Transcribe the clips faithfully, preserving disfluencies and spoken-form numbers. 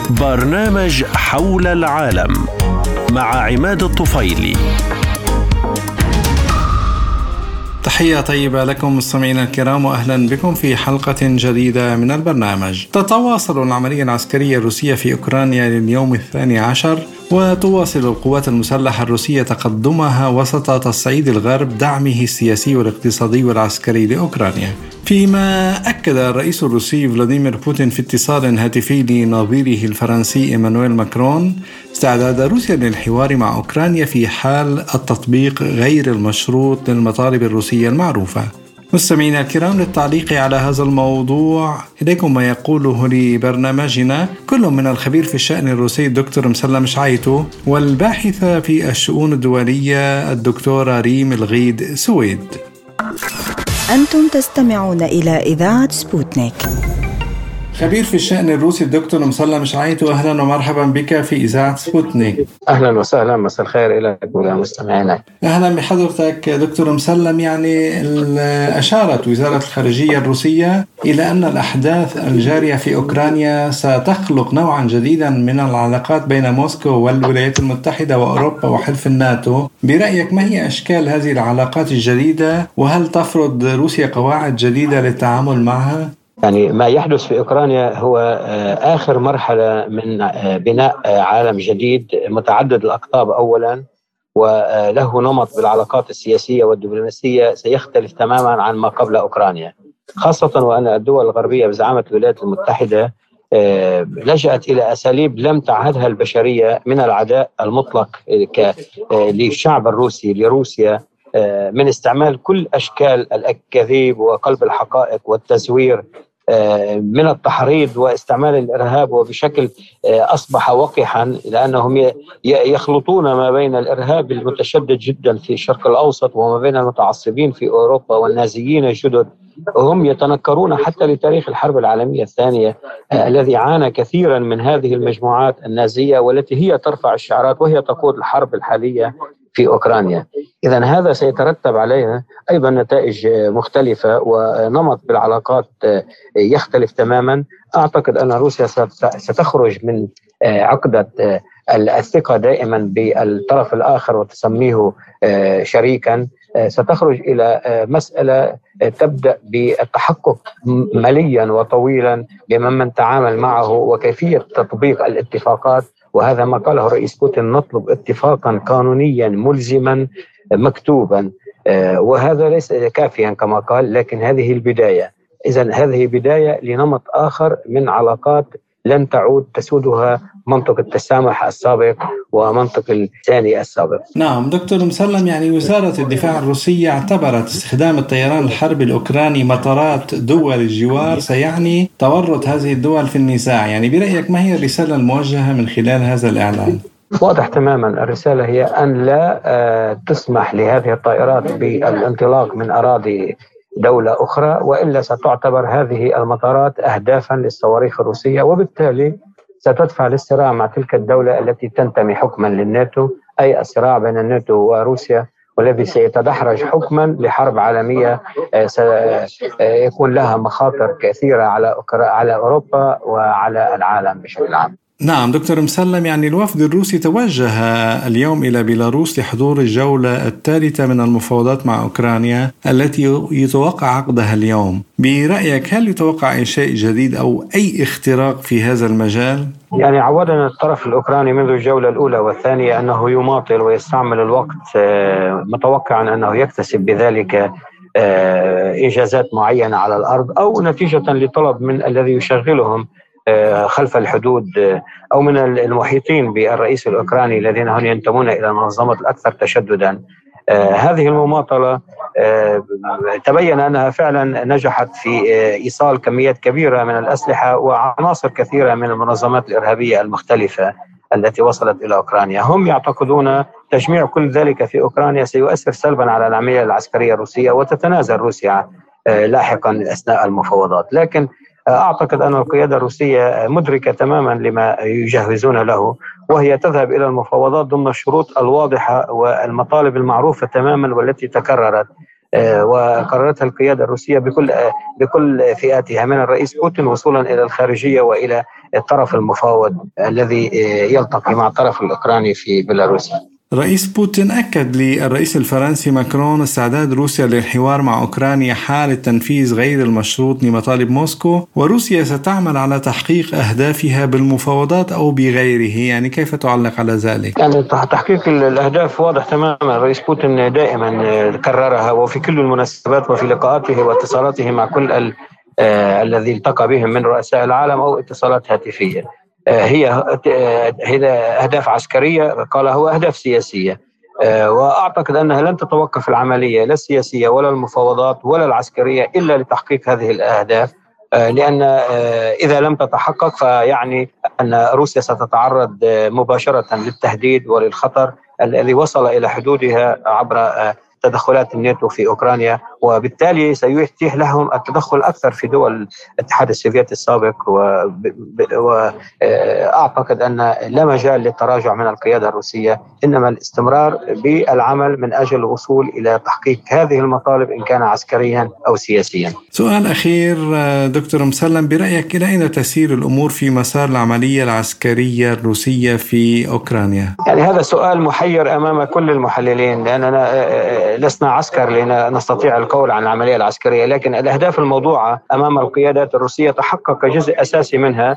برنامج حول العالم مع عماد الطفيلي. تحية طيبة لكم مستمعينا الكرام، وأهلا بكم في حلقة جديدة من البرنامج. تتواصل العملية العسكرية الروسية في أوكرانيا لليوم الثاني عشر، وتواصل القوات المسلحة الروسية تقدمها وسط تصعيد الغرب دعمه السياسي والاقتصادي والعسكري لأوكرانيا، فيما أكد الرئيس الروسي فلاديمير بوتين في اتصال هاتفي لنظيره الفرنسي إيمانويل ماكرون استعداد روسيا للحوار مع أوكرانيا في حال التطبيق غير المشروط للمطالب الروسية المعروفة. مستمعينا الكرام، للتعليق على هذا الموضوع إليكم ما يقوله لبرنامجنا كل من الخبير في الشأن الروسي الدكتور مسلم شعيتو، والباحثة في الشؤون الدولية الدكتورة ريم الغيد سويد. أنتم تستمعون إلى إذاعة سبوتنيك. خبير في الشأن الروسي الدكتور مسلم شعيتو، أهلا ومرحبا بك في إذاعة سبوتنيك. أهلا وسهلا، مساء الخير إلى مستمعينا. أهلا بحضرتك دكتور مسلم. يعني أشارت وزارة الخارجية الروسية إلى أن الأحداث الجارية في أوكرانيا ستخلق نوعا جديدا من العلاقات بين موسكو والولايات المتحدة وأوروبا وحلف الناتو. برأيك ما هي أشكال هذه العلاقات الجديدة، وهل تفرض روسيا قواعد جديدة للتعامل معها؟ يعني ما يحدث في أوكرانيا هو آخر مرحلة من بناء عالم جديد متعدد الأقطاب أولا، وله نمط بالعلاقات السياسية والدبلوماسية سيختلف تماما عن ما قبل أوكرانيا، خاصة وأن الدول الغربية بزعامة الولايات المتحدة لجأت إلى أساليب لم تعهدها البشرية من العداء المطلق للشعب الروسي لروسيا، من استعمال كل أشكال الأكاذيب وقلب الحقائق والتزوير، من التحريض واستعمال الإرهاب، وبشكل أصبح وقحا لأنهم يخلطون ما بين الإرهاب المتشدد جدا في الشرق الأوسط وما بين المتعصبين في أوروبا والنازيين الجدد، وهم يتنكرون حتى لتاريخ الحرب العالمية الثانية الذي عانى كثيرا من هذه المجموعات النازية والتي هي ترفع الشعارات وهي تقود الحرب الحالية في أوكرانيا. إذن هذا سيترتب عليها أيضا نتائج مختلفة ونمط بالعلاقات يختلف تماما. أعتقد أن روسيا ستخرج من عقدة الثقة دائما بالطرف الآخر وتسميه شريكا، ستخرج إلى مسألة تبدأ بالتحقق مليا وطويلا بمن تعامل معه وكيفية تطبيق الاتفاقات، وهذا ما قاله الرئيس بوتين: نطلب اتفاقا قانونيا ملزما مكتوبا، وهذا ليس كافيا كما قال، لكن هذه البداية. إذن هذه بداية لنمط آخر من علاقات لن تعود تسودها منطق التسامح السابق ومنطق الثاني السابق. نعم دكتور مسلم، يعني وزارة الدفاع الروسية اعتبرت استخدام الطيران الحربي الأوكراني مطارات دول الجوار سيعني تورط هذه الدول في النزاع. يعني برأيك ما هي الرسالة الموجهة من خلال هذا الإعلان؟ واضح تماما، الرسالة هي أن لا تسمح لهذه الطائرات بالانطلاق من أراضي دولة أخرى، وإلا ستعتبر هذه المطارات أهدافا للصواريخ الروسية، وبالتالي ستدفع للصراع مع تلك الدولة التي تنتمي حكما للناتو، أي الصراع بين الناتو وروسيا، والذي سيتدحرج حكما لحرب عالمية سيكون لها مخاطر كثيرة على على أوروبا وعلى العالم بشكل عام. نعم دكتور مسلم، يعني الوفد الروسي توجه اليوم إلى بيلاروس لحضور الجولة الثالثة من المفاوضات مع أوكرانيا التي يتوقع عقدها اليوم. برأيك هل يتوقع أي شيء جديد أو أي اختراق في هذا المجال؟ يعني عودنا الطرف الأوكراني منذ الجولة الأولى والثانية أنه يماطل ويستعمل الوقت، متوقعا أنه يكتسب بذلك إنجازات معينة على الأرض، أو نتيجة لطلب من الذي يشغلهم خلف الحدود أو من المحيطين بالرئيس الأوكراني الذين هم ينتمون إلى المنظمات الأكثر تشددا. هذه المماطلة تبين أنها فعلا نجحت في إيصال كميات كبيرة من الأسلحة وعناصر كثيرة من المنظمات الإرهابية المختلفة التي وصلت إلى أوكرانيا. هم يعتقدون تجميع كل ذلك في أوكرانيا سيؤثر سلبا على العملية العسكرية الروسية، وتتنازل روسيا لاحقا أثناء المفاوضات. لكن أعتقد أن القيادة الروسية مدركة تماما لما يجهزون له، وهي تذهب إلى المفاوضات ضمن الشروط الواضحة والمطالب المعروفة تماما والتي تكررت وقررتها القيادة الروسية بكل بكل فئاتها، من الرئيس بوتين وصولا إلى الخارجية وإلى الطرف المفاوض الذي يلتقي مع الطرف الأوكراني في بيلاروسيا. رئيس بوتين أكد للرئيس الفرنسي ماكرون استعداد روسيا للحوار مع أوكرانيا حال التنفيذ غير المشروط لمطالب موسكو، وروسيا ستعمل على تحقيق أهدافها بالمفاوضات أو بغيره. يعني كيف تعلق على ذلك؟ يعني تحقيق الأهداف واضح تماما. الرئيس بوتين دائما كررها وفي كل المناسبات وفي لقاءاته واتصالاته مع كل ال آه الذي التقى بهم من رؤساء العالم أو اتصالات هاتفية. هي هي أهداف عسكرية، قال هو أهداف سياسية، وأعتقد أنها لن تتوقف العملية لا السياسية ولا المفاوضات ولا العسكرية إلا لتحقيق هذه الأهداف، لأن إذا لم تتحقق فيعني أن روسيا ستتعرض مباشرة للتهديد وللخطر الذي وصل إلى حدودها عبر تدخلات الناتو في أوكرانيا، وبالتالي سيتيح لهم التدخل أكثر في دول الاتحاد السوفيتي السابق. وأعتقد أن لا مجال للتراجع من القيادة الروسية، إنما الاستمرار بالعمل من أجل الوصول إلى تحقيق هذه المطالب إن كان عسكريا أو سياسيا. سؤال أخير دكتور مسلم، برأيك إلى أين تسير الأمور في مسار العملية العسكرية الروسية في أوكرانيا؟ يعني هذا سؤال محير أمام كل المحللين، لأننا لسنا عسكر لنستطيع القول عن العملية العسكرية، لكن الأهداف الموضوعة أمام القيادات الروسية تحقق جزء أساسي منها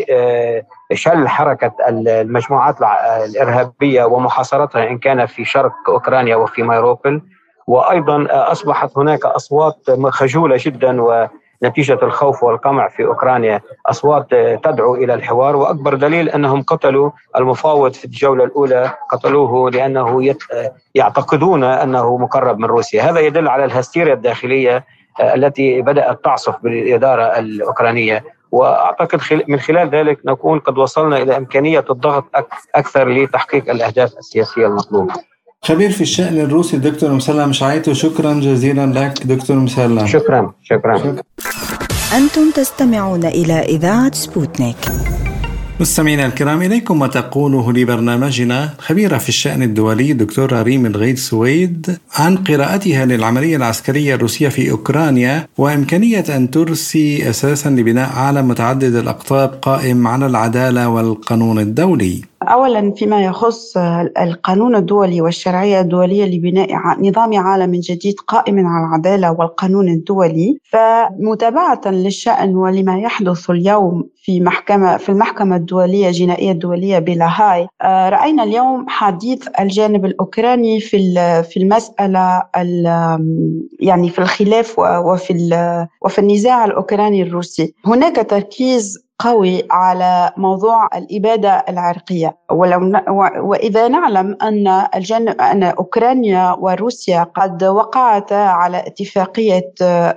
بشل حركة المجموعات الإرهابية ومحاصرتها إن كان في شرق أوكرانيا وفي ماريوبول، وأيضا أصبحت هناك أصوات خجولة جدا ونتيجة الخوف والقمع في أوكرانيا، أصوات تدعو إلى الحوار، وأكبر دليل أنهم قتلوا المفاوض في الجولة الأولى، قتلوه لأنه يت... يعتقدون أنه مقرب من روسيا. هذا يدل على الهستيريا الداخلية التي بدأت تعصف بالإدارة الأوكرانية، وأعتقد من خلال ذلك نكون قد وصلنا إلى إمكانية الضغط أكثر لتحقيق الأهداف السياسية المطلوبة. خبير في الشأن الروسي دكتور مسلم شعيتو، شكرا جزيلا لك دكتور مسلم. شكرا شكرا, شكرا. أنتم تستمعون إلى إذاعة سبوتنيك. مستمعينا الكرام، إليكم ما تقوله لبرنامجنا خبيرة في الشأن الدولي دكتورة ريم الغيد سويد عن قراءتها للعملية العسكرية الروسية في أوكرانيا وإمكانية أن ترسي أساسا لبناء عالم متعدد الأقطاب قائم على العدالة والقانون الدولي. أولا فيما يخص القانون الدولي والشرعية الدولية لبناء نظام عالم جديد قائم على العدالة والقانون الدولي، فمتابعة للشأن ولما يحدث اليوم في محكمة في المحكمة الدولية الجنائية الدولية بلاهاي، رأينا اليوم حديث الجانب الأوكراني في في المسألة يعني في الخلاف وفي وفي النزاع الأوكراني الروسي. هناك تركيز قوي على موضوع الإبادة العرقية، ولو وإذا نعلم أن الجانب أن أوكرانيا وروسيا قد وقعتا على اتفاقية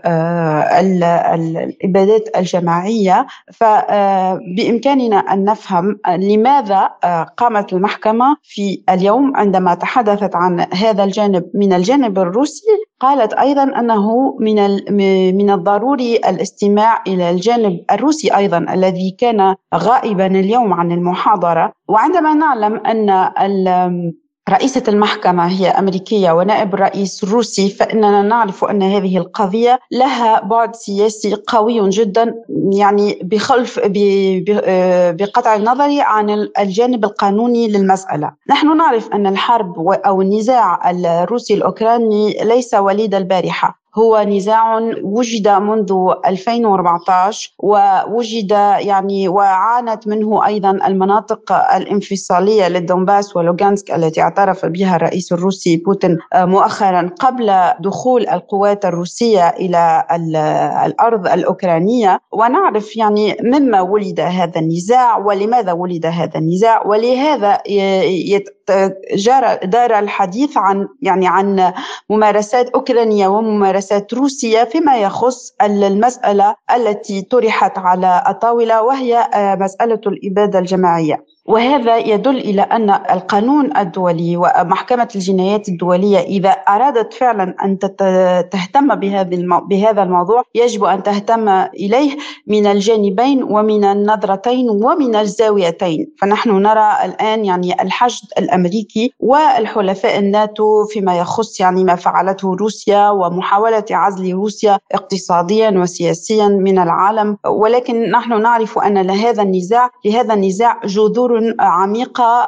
الإبادات الجماعية، فبإمكاننا أن نفهم لماذا قامت المحكمة في اليوم عندما تحدثت عن هذا الجانب من الجانب الروسي، قالت أيضا أنه من من الضروري الاستماع إلى الجانب الروسي أيضا الذي كان غائبا اليوم عن المحاضرة. وعندما نعلم أن رئيسة المحكمة هي أمريكية ونائب الرئيس روسي، فإننا نعرف أن هذه القضية لها بعد سياسي قوي جدا، يعني بخلف بقطع النظر عن الجانب القانوني للمسألة. نحن نعرف أن الحرب أو النزاع الروسي الأوكراني ليس وليد البارحة، هو نزاع وجد منذ ألفين وأربعة عشر، ووجد يعني وعانت منه أيضا المناطق الانفصالية للدنباس ولوغانسك التي اعترف بها الرئيس الروسي بوتين مؤخرا قبل دخول القوات الروسية إلى الأرض الأوكرانية. ونعرف يعني مما ولد هذا النزاع ولماذا ولد هذا النزاع، ولهذا جرى دار الحديث عن يعني عن ممارسات أوكرانية وممارسات روسية فيما يخص المسألة التي طرحت على الطاولة، وهي مسألة الإبادة الجماعية. وهذا يدل إلى أن القانون الدولي ومحكمة الجنايات الدولية إذا أرادت فعلا أن تهتم بهذا الموضوع يجب أن تهتم إليه من الجانبين ومن النظرتين ومن الزاويتين. فنحن نرى الآن يعني الحشد الأمريكي والحلفاء الناتو فيما يخص يعني ما فعلته روسيا ومحاولة عزل روسيا اقتصاديا وسياسيا من العالم، ولكن نحن نعرف أن لهذا النزاع لهذا النزاع جذور عميقة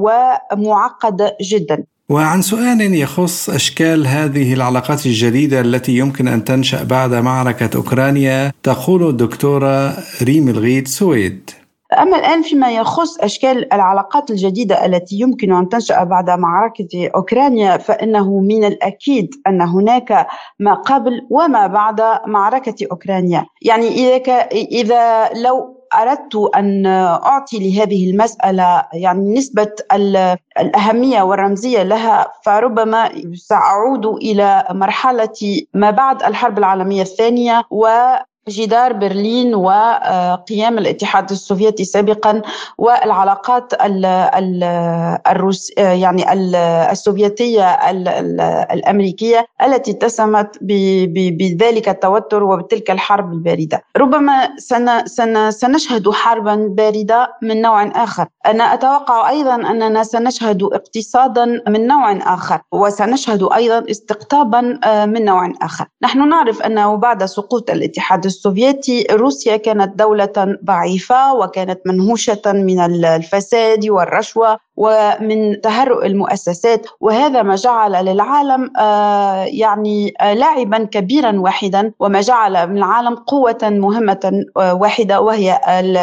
ومعقدة جدا. وعن سؤال يخص أشكال هذه العلاقات الجديدة التي يمكن أن تنشأ بعد معركة أوكرانيا، تقول الدكتورة ريم الغيد سويد. أما الآن فيما يخص أشكال العلاقات الجديدة التي يمكن أن تنشأ بعد معركة أوكرانيا، فإنه من الأكيد أن هناك ما قبل وما بعد معركة أوكرانيا. يعني إذا, ك... إذا لو أردت أن أعطي لهذه المسألة يعني نسبة الأهمية والرمزية لها، فربما سأعود إلى مرحلة ما بعد الحرب العالمية الثانية و جدار برلين وقيام الاتحاد السوفيتي سابقا والعلاقات ال ال الروس يعني السوفيتية ال ال الأمريكية التي اتسمت بذلك التوتر وبتلك الحرب الباردة. ربما سن سن سنشهد حربا باردة من نوع آخر. أنا أتوقع أيضا أننا سنشهد اقتصادا من نوع آخر، وسنشهد أيضا استقطابا من نوع آخر. نحن نعرف أنه بعد سقوط الاتحاد السوفيتي روسيا كانت دولة ضعيفة وكانت منهوشة من الفساد والرشوة ومن تهرؤ المؤسسات، وهذا ما جعل للعالم آه يعني آه لاعبا كبيرا واحدا، وما جعل من العالم قوة مهمة آه واحدة وهي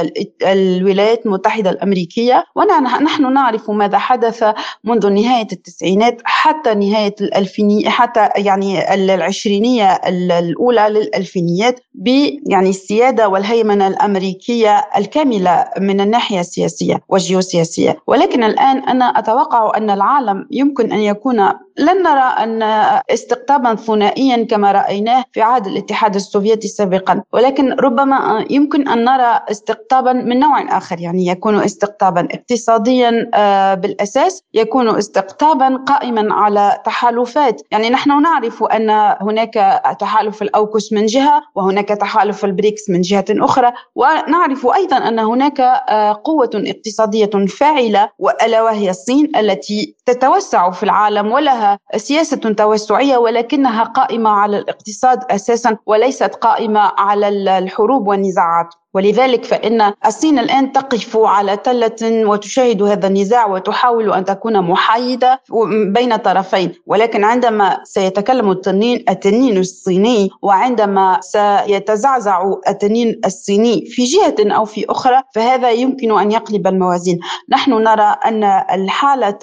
الولايات المتحدة الأمريكية. ونحن نعرف ماذا حدث منذ نهاية التسعينات حتى نهاية الألفينية، حتى يعني العشرينية الأولى للألفينيات، ب يعني السيادة والهيمنة الأمريكية الكاملة من الناحية السياسية والجيوسياسية. ولكن الآن أنا أتوقع أن العالم يمكن أن يكون، لن نرى أن استقطابا ثنائيا كما رأيناه في عهد الاتحاد السوفيتي سابقا، ولكن ربما يمكن أن نرى استقطابا من نوع آخر، يعني يكون استقطابا اقتصاديا بالأساس، يكون استقطابا قائما على تحالفات. يعني نحن نعرف أن هناك تحالف الأوكس من جهة وهناك تحالف البريكس من جهة أخرى، ونعرف أيضا أن هناك قوة اقتصادية فاعلة ألا وهي الصين التي تتوسع في العالم ولها سياسة توسعية، ولكنها قائمة على الاقتصاد أساسا وليست قائمة على الحروب والنزاعات. ولذلك فإن الصين الآن تقف على تلة وتشاهد هذا النزاع وتحاول أن تكون محايدة بين طرفين، ولكن عندما سيتكلم التنين, التنين الصيني وعندما سيتزعزع التنين الصيني في جهة أو في أخرى، فهذا يمكن أن يقلب الموازين. نحن نرى أن الحالة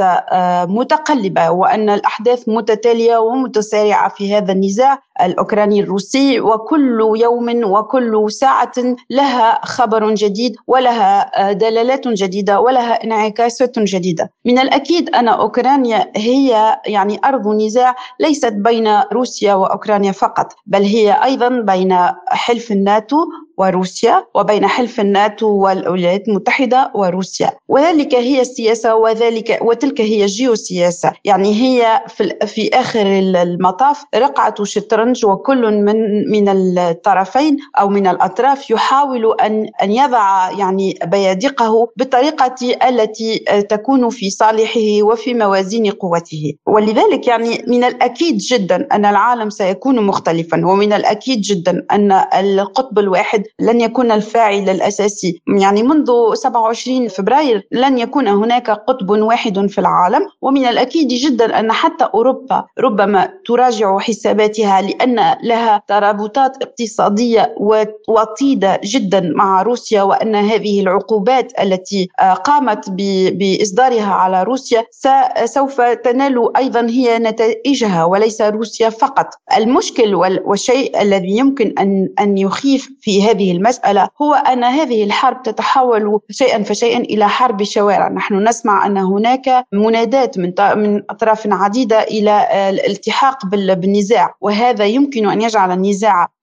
متقلبة وأن الأحداث متتالية ومتسارعة في هذا النزاع الأوكراني الروسي، وكل يوم وكل ساعة لها خبر جديد ولها دلالات جديدة ولها انعكاسات جديدة. من الأكيد أن أوكرانيا هي يعني أرض نزاع ليست بين روسيا وأوكرانيا فقط، بل هي أيضا بين حلف الناتو وروسيا وبين حلف الناتو والولايات المتحدة وروسيا، وذلك هي السياسة وذلك وتلك هي الجيوسياسة. يعني هي في, في آخر المطاف رقعة شطرنج، وكل من من الطرفين أو من الأطراف يحاول أن أن يضع يعني بيادقه بالطريقة التي تكون في صالحه وفي موازين قوته. ولذلك يعني من الأكيد جدا أن العالم سيكون مختلفا، ومن الأكيد جدا أن القطب الواحد لن يكون الفاعل الأساسي. يعني منذ سبعة وعشرين فبراير لن يكون هناك قطب واحد في العالم، ومن الأكيد جدا أن حتى أوروبا ربما تراجع حساباتها لأن لها ترابطات اقتصادية وطيدة جدا مع روسيا، وأن هذه العقوبات التي قامت بإصدارها على روسيا سوف تنال أيضا هي نتائجها وليس روسيا فقط. المشكل والشيء الذي يمكن أن أن يخيف في هذه المسألة هو أن هذه الحرب تتحول شيئا فشيئا إلى حرب شوارع. نحن نسمع أن هناك منادات من من أطراف عديدة إلى الالتحاق بالنزاع، وهذا يمكن أن يجعل النزاع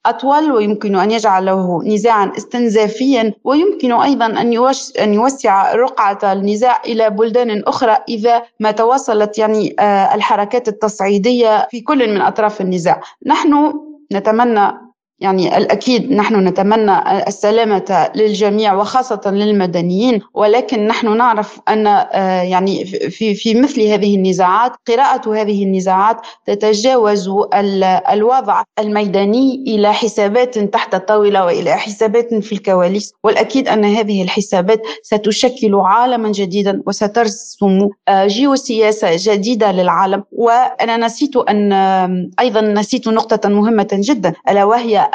أطول، ويمكن أن يجعله نزاعا استنزافيا، ويمكن أيضا أن أن يوسع رقعة النزاع إلى بلدان أخرى إذا ما تواصلت يعني الحركات التصعيدية في كل من أطراف النزاع. نحن نتمنى يعني الأكيد نحن نتمنى السلامة للجميع وخاصة للمدنيين، ولكن نحن نعرف أن يعني في في مثل هذه النزاعات قراءة هذه النزاعات تتجاوز الوضع الميداني إلى حسابات تحت الطاولة وإلى حسابات في الكواليس، والأكيد أن هذه الحسابات ستشكل عالما جديدا وسترسم جيوسياسة جديدة للعالم. وأنا نسيت أن أيضا نسيت نقطة مهمة جدا، ألا وهي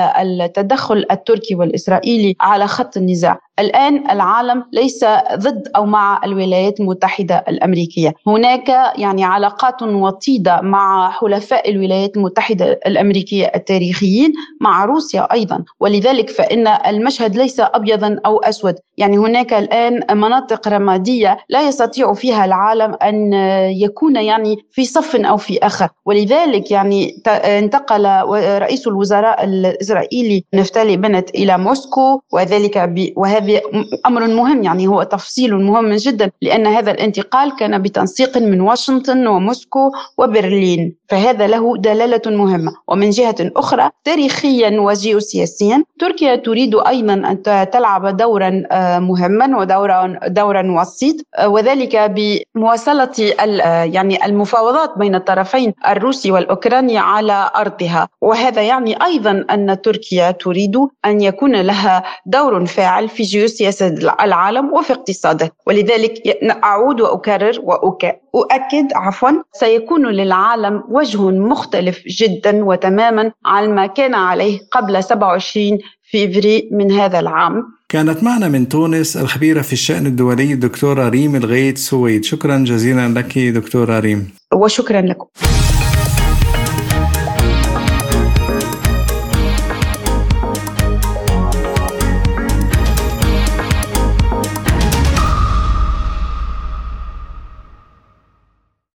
التدخل التركي والإسرائيلي على خط النزاع. الآن العالم ليس ضد أو مع الولايات المتحدة الأمريكية، هناك يعني علاقات وطيدة مع حلفاء الولايات المتحدة الأمريكية التاريخيين، مع روسيا أيضا، ولذلك فإن المشهد ليس أبيضا أو أسود، يعني هناك الآن مناطق رمادية لا يستطيع فيها العالم أن يكون يعني في صف أو في آخر. ولذلك يعني انتقل رئيس الوزراء الإسرائيلي نفتالي بنت إلى موسكو، وذلك ب... وهذا أمر مهم، يعني هو تفصيل مهم جدا، لأن هذا الانتقال كان بتنسيق من واشنطن وموسكو وبرلين، فهذا له دلالة مهمة. ومن جهة أخرى تاريخيا وجيوسياسيا تركيا تريد أيضا أن تلعب دورا مهما ودورا دورا وسيط، وذلك بمواصلة يعني المفاوضات بين الطرفين الروسي والأوكراني على أرضها. وهذا يعني أيضا أن تركيا تريد أن يكون لها دور فاعل في جيوسياسة العالم وفي اقتصاده، ولذلك أعود وأكرر وأؤكد عفوا سيكون للعالم وجه مختلف جدا وتماما عن ما كان عليه قبل سبعة وعشرين فبراير من هذا العام. كانت معنا من تونس الخبيرة في الشأن الدولي الدكتورة ريم الغيت سويد. شكرا جزيلا لك دكتورة ريم. وشكرا لكم.